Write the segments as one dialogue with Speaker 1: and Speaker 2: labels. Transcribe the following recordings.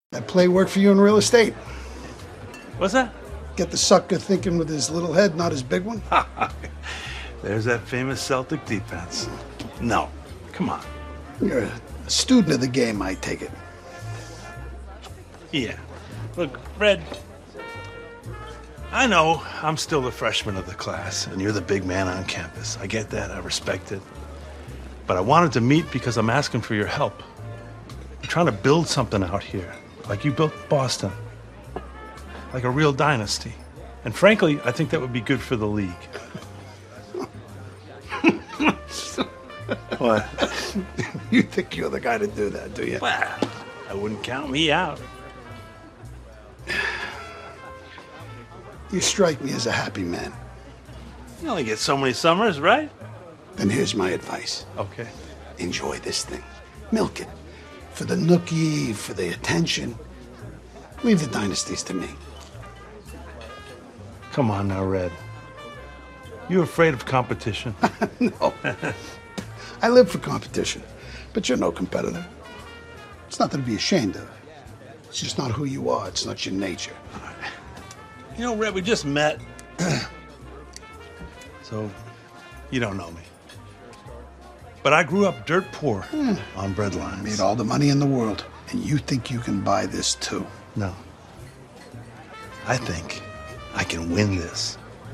Speaker 1: That play work for you in real estate?
Speaker 2: What's that?
Speaker 1: Get the sucker thinking with his little head, not his big one?
Speaker 2: There's that famous Celtic defense. No, come on.
Speaker 1: You're a student of the game, I take it.
Speaker 2: Yeah. Look, Red, I know I'm still the freshman of the class, and you're the big man on campus. I get that. I respect it. But I wanted to meet because I'm asking for your help. I'm trying to build something out here, like you built Boston. Like a real dynasty. And frankly, I think that would be good for the league. What?
Speaker 1: You think you're the guy to do that, do you?
Speaker 2: Well, I wouldn't count me out.
Speaker 1: You strike me as a happy man.
Speaker 2: You only get so many summers, right?
Speaker 1: Then here's my advice.
Speaker 2: Okay.
Speaker 1: Enjoy this thing. Milk it. For the nookie, for the attention. Leave the dynasties to me.
Speaker 2: Come on now, Red. You afraid of competition?
Speaker 1: No. I live for competition, but you're no competitor. It's nothing to be ashamed of. It's just not who you are. It's not your nature.
Speaker 2: You know, Red, we just met. So, you don't know me. But I grew up dirt poor on bread lines.
Speaker 1: Made all the money in the world, and you think you can buy this too?
Speaker 2: No. I think I can win this.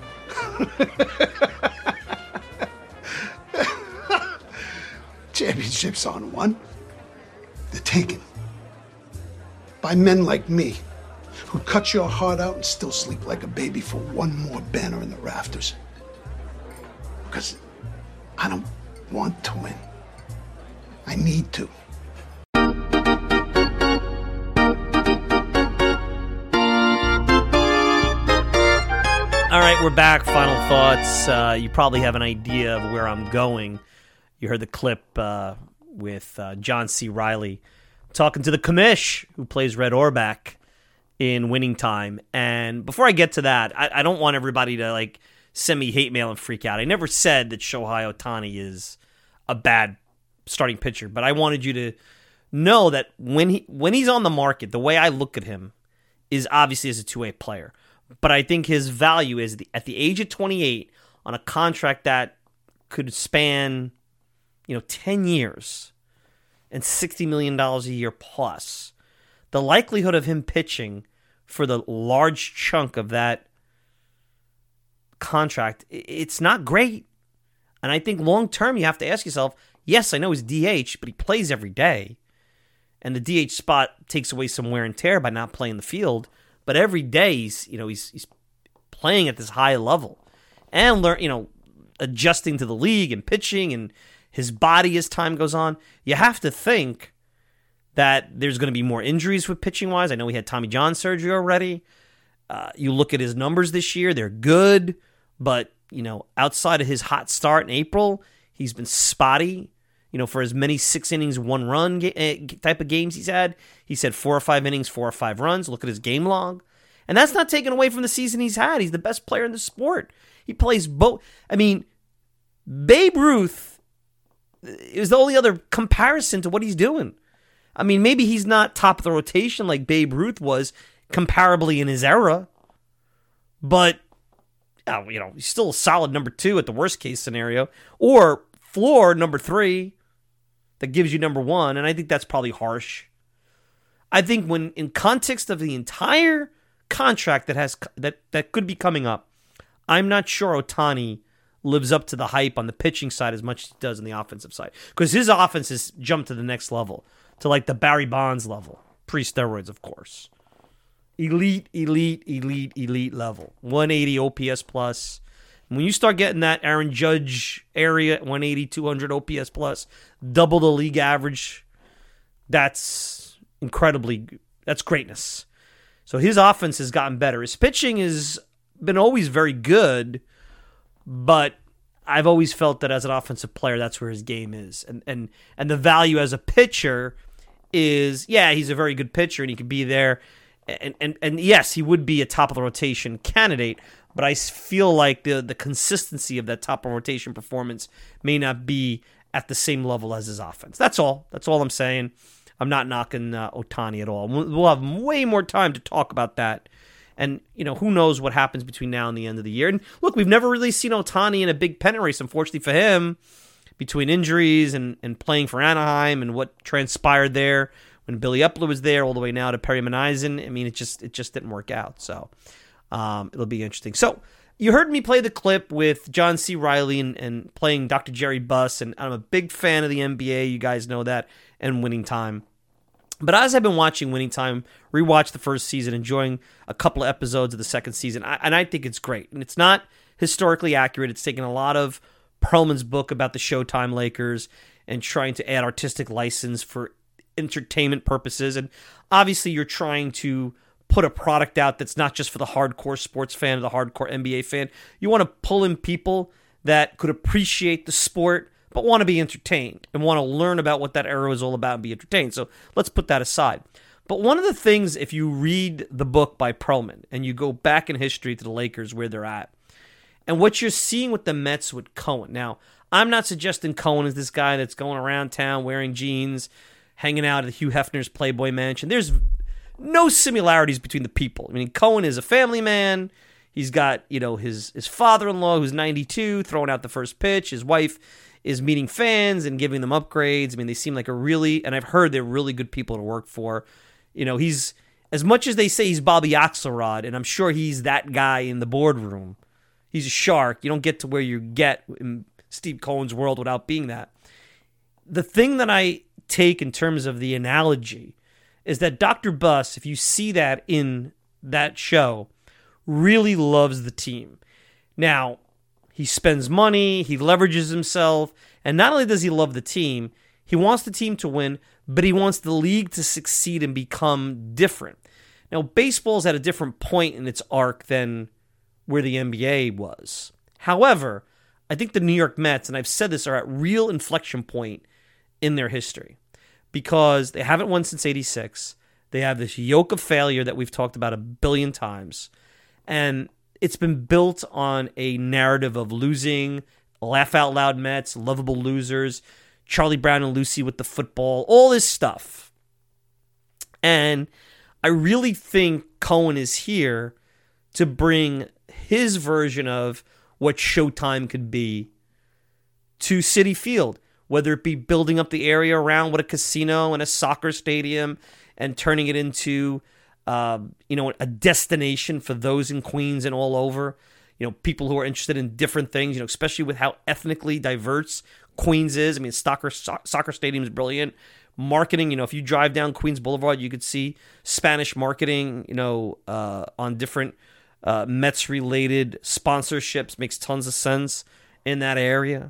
Speaker 1: Championships aren't won. They're taken. By men like me, who cut your heart out and still sleep like a baby for one more banner in the rafters. Because I don't want to win. I need to.
Speaker 3: All right, we're back. Final thoughts. You probably have an idea of where I'm going. You heard the clip with John C. Reilly talking to the commish who plays Red Auerbach in Winning Time. And before I get to that, I don't want everybody to send me hate mail and freak out. I never said that Shohei Ohtani is a bad starting pitcher, but I wanted you to know that when he's on the market, the way I look at him is obviously as a two-way player. But I think his value is at the age of 28 on a contract that could span, 10 years and $60 million a year plus. The likelihood of him pitching for the large chunk of that contract, it's not great. And I think long term you have to ask yourself, yes, I know he's DH, but he plays every day. And the DH spot takes away some wear and tear by not playing the field. But every day he's playing at this high level and adjusting to the league and pitching and his body as time goes on. You have to think that there's going to be more injuries with pitching wise. I know he had Tommy John surgery already. You look at his numbers this year; they're good, but outside of his hot start in April, he's been spotty. For as many 6 innings, 1 run type of games he's had. He's had 4 or 5 innings, 4 or 5 runs. Look at his game log. And that's not taken away from the season he's had. He's the best player in the sport. He plays both. I mean, Babe Ruth is the only other comparison to what he's doing. I mean, maybe he's not top of the rotation like Babe Ruth was comparably in his era. But, he's still a solid number 2 at the worst case scenario. Or floor number 3. That gives you number 1, and I think that's probably harsh. I think when in context of the entire contract that could be coming up, I'm not sure Ohtani lives up to the hype on the pitching side as much as he does on the offensive side. Because his offense has jumped to the next level, to the Barry Bonds level. Pre-steroids, of course. Elite level. 180 OPS plus. When you start getting that Aaron Judge area, 180, 200 OPS plus, double the league average, that's that's greatness. So his offense has gotten better. His pitching has been always very good, but I've always felt that as an offensive player, that's where his game is. And the value as a pitcher is, he's a very good pitcher and he could be there. And yes, he would be a top of the rotation candidate, but I feel like the consistency of that top of rotation performance may not be at the same level as his offense. That's all. That's all I'm saying. I'm not knocking Ohtani at all. We'll have way more time to talk about that. And, who knows what happens between now and the end of the year. And look, we've never really seen Ohtani in a big pennant race, unfortunately for him, between injuries and playing for Anaheim and what transpired there when Billy Epler was there all the way now to Perry Minasian. I mean, it just didn't work out. So it'll be interesting. So you heard me play the clip with John C. Reilly and playing Dr. Jerry Buss, and I'm a big fan of the NBA. You guys know that, and Winning Time. But as I've been watching Winning Time, rewatched the first season, enjoying a couple of episodes of the second season, and I think it's great. And it's not historically accurate. It's taken a lot of Perlman's book about the Showtime Lakers and trying to add artistic license for entertainment purposes. And obviously you're trying to put a product out that's not just for the hardcore sports fan or the hardcore NBA fan. You want to pull in people that could appreciate the sport but want to be entertained and want to learn about what that era is all about and be entertained. So let's put that aside. But one of the things, if you read the book by Perlman and you go back in history to the Lakers where they're at, and what you're seeing with the Mets with Cohen. Now, I'm not suggesting Cohen is this guy that's going around town wearing jeans, hanging out at Hugh Hefner's Playboy Mansion. There's no similarities between the people. I mean, Cohen is a family man. He's got, his father-in-law who's 92 throwing out the first pitch. His wife is meeting fans and giving them upgrades. I mean, they seem like and I've heard they're really good people to work for. He's, as much as they say he's Bobby Axelrod, and I'm sure he's that guy in the boardroom, he's a shark. You don't get to where you get in Steve Cohen's world without being that. The thing that I take in terms of the analogy is that Dr. Buss, if you see that in that show, really loves the team. Now, he spends money, he leverages himself, and not only does he love the team, he wants the team to win, but he wants the league to succeed and become different. Now, baseball's at a different point in its arc than where the NBA was. However, I think the New York Mets, and I've said this, are at real inflection point in their history because they haven't won since '86. They have this yoke of failure that we've talked about a billion times, and it's been built on a narrative of losing, laugh out loud Mets, lovable losers, Charlie Brown and Lucy with the football, all this stuff. And I really think Cohen is here to bring his version of what Showtime could be to Citi Field, whether it be building up the area around with a casino and a soccer stadium and turning it into a destination for those in Queens and all over, people who are interested in different things, especially with how ethnically diverse Queens is. I mean, soccer stadium is brilliant. Marketing, if you drive down Queens Boulevard, you could see Spanish marketing, on different Mets-related sponsorships. Makes tons of sense in that area.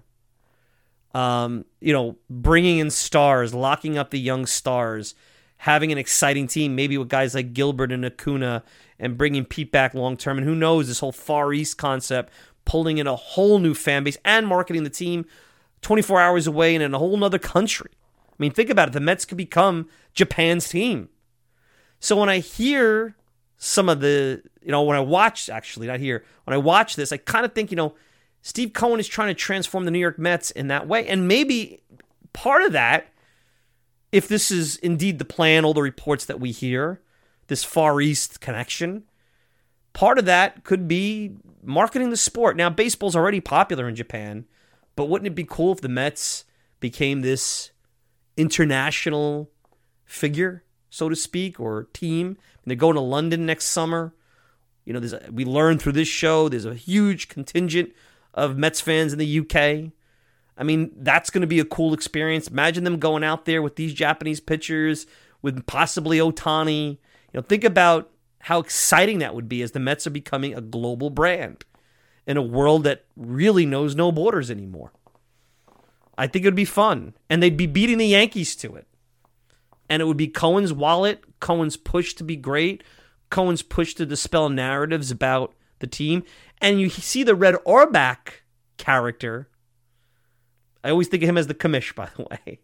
Speaker 3: Bringing in stars, locking up the young stars, having an exciting team, maybe with guys like Gilbert and Acuna, and bringing Pete back long-term. And who knows, this whole Far East concept, pulling in a whole new fan base and marketing the team 24 hours away and in a whole nother country. I mean, think about it. The Mets could become Japan's team. So when I hear some of the, when I watch, actually, not here, when I watch this, I kind of think, Steve Cohen is trying to transform the New York Mets in that way. And maybe part of that, if this is indeed the plan, all the reports that we hear, this Far East connection, part of that could be marketing the sport. Now, baseball's already popular in Japan, but wouldn't it be cool if the Mets became this international figure, so to speak, or team? And they're going to London next summer. We learned through this show there's a huge contingent of Mets fans in the UK. I mean, that's going to be a cool experience. Imagine them going out there with these Japanese pitchers, with possibly Ohtani. Think about how exciting that would be as the Mets are becoming a global brand in a world that really knows no borders anymore. I think it would be fun. And they'd be beating the Yankees to it. And it would be Cohen's wallet, Cohen's push to be great, Cohen's push to dispel narratives about the team. And you see the Red Auerbach character. I always think of him as the commish, by the way.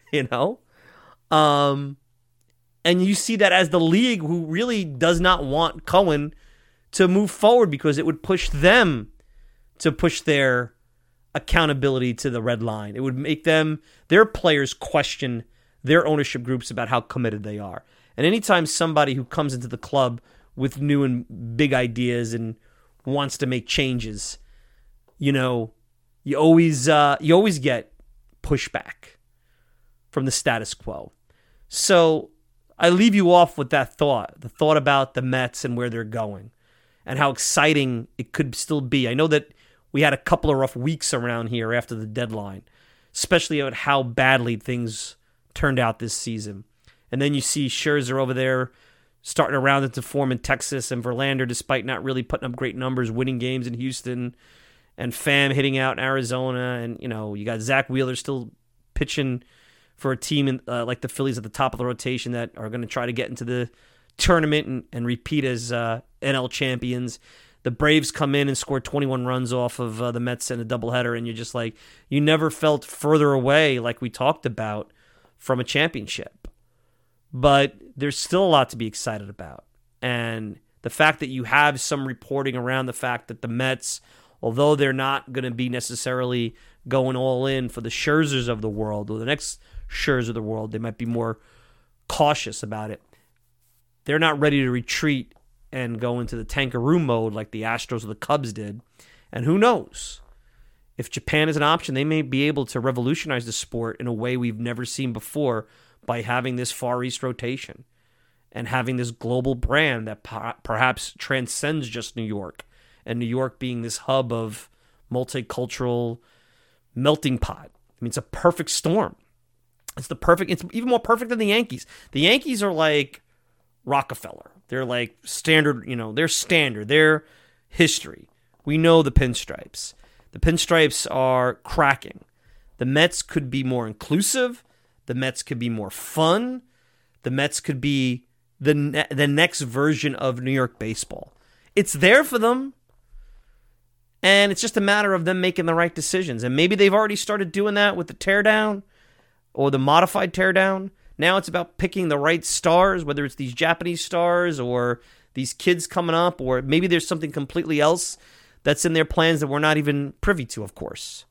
Speaker 3: And you see that as the league who really does not want Cohen to move forward because it would push them to push their accountability to the red line. It would make their players question their ownership groups about how committed they are. And anytime somebody who comes into the club with new and big ideas and wants to make changes, you always get pushback from the status quo. So I leave you off with that thought, the thought about the Mets and where they're going and how exciting it could still be. I know that we had a couple of rough weeks around here after the deadline, especially about how badly things turned out this season. And then you see Scherzer over there starting to round into form in Texas, and Verlander, despite not really putting up great numbers, winning games in Houston, and Pham hitting out in Arizona. And, you got Zach Wheeler still pitching for a team like the Phillies at the top of the rotation that are going to try to get into the tournament and repeat as NL champions. The Braves come in and score 21 runs off of the Mets in a doubleheader, and you're just like, you never felt further away, like we talked about, from a championship. But there's still a lot to be excited about. And the fact that you have some reporting around the fact that the Mets, although they're not going to be necessarily going all in for the Scherzers of the world or the next Scherzer of the world, they might be more cautious about it. They're not ready to retreat and go into the tankaroo mode like the Astros or the Cubs did. And who knows? If Japan is an option, they may be able to revolutionize the sport in a way we've never seen before by having this Far East rotation and having this global brand that perhaps transcends just New York, and New York being this hub of multicultural melting pot. I mean, it's a perfect storm. It's even more perfect than the Yankees. The Yankees are like Rockefeller. They're like standard, they're standard. They're history. We know the pinstripes. The pinstripes are cracking. The Mets could be more inclusive. The Mets could be more fun. The Mets could be the next version of New York baseball. It's there for them. And it's just a matter of them making the right decisions. And maybe they've already started doing that with the teardown or the modified teardown. Now it's about picking the right stars, whether it's these Japanese stars or these kids coming up, or maybe there's something completely else that's in their plans that we're not even privy to, of course.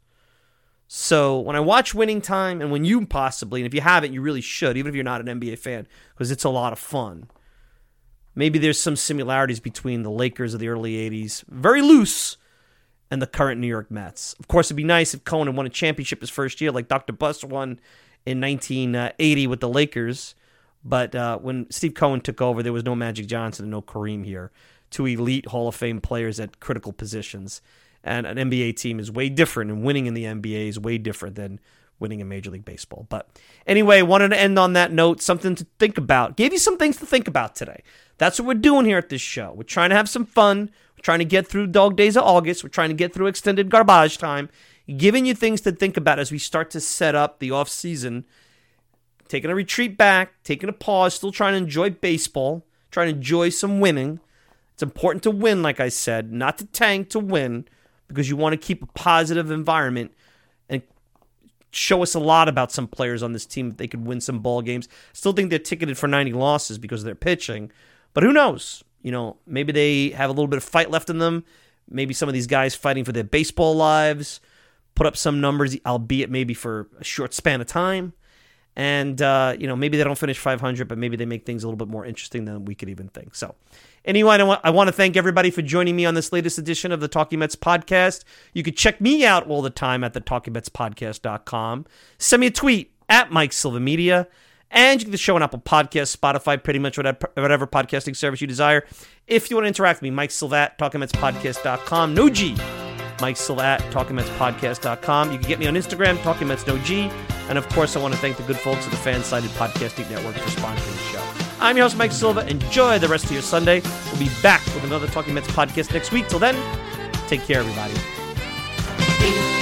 Speaker 3: So when I watch Winning Time, and when you possibly, and if you haven't, you really should, even if you're not an NBA fan, because it's a lot of fun. Maybe there's some similarities between the Lakers of the early 80s, very loose, and the current New York Mets. Of course, it'd be nice if Cohen had won a championship his first year, like Dr. Buss won in 1980 with the Lakers. But when Steve Cohen took over, there was no Magic Johnson and no Kareem here. Two elite Hall of Fame players at critical positions. And an NBA team is way different, and winning in the NBA is way different than winning in Major League Baseball. But anyway, wanted to end on that note, something to think about. Gave you some things to think about today. That's what we're doing here at this show. We're trying to have some fun. We're trying to get through Dog Days of August. We're trying to get through extended garbage time, giving you things to think about as we start to set up the off season. Taking a retreat back, taking a pause, still trying to enjoy baseball, trying to enjoy some winning. It's important to win, like I said, not to tank, to win, because you want to keep a positive environment and show us a lot about some players on this team that they could win some ball games. Still think they're ticketed for 90 losses because of their pitching, but who knows? Maybe they have a little bit of fight left in them. Maybe some of these guys fighting for their baseball lives put up some numbers, albeit maybe for a short span of time. And, maybe they don't finish 500, but maybe they make things a little bit more interesting than we could even think. So anyway, I want to thank everybody for joining me on this latest edition of the Talking Mets podcast. You can check me out all the time at the TalkingMetsPodcast.com. Send me a tweet at Mike Silva Media. And you can get the show on Apple Podcasts, Spotify, pretty much whatever podcasting service you desire. If you want to interact with me, Mike Silva at TalkingMetsPodcast.com. No G. Mike Silva at TalkingMetsPodcast.com. You can get me on Instagram, TalkingMetsNoG. And of course, I want to thank the good folks at the Fan-Sided Podcasting Network for sponsoring the show. I'm your host, Mike Silva. Enjoy the rest of your Sunday. We'll be back with another Talking Mets podcast next week. Till then, take care, everybody.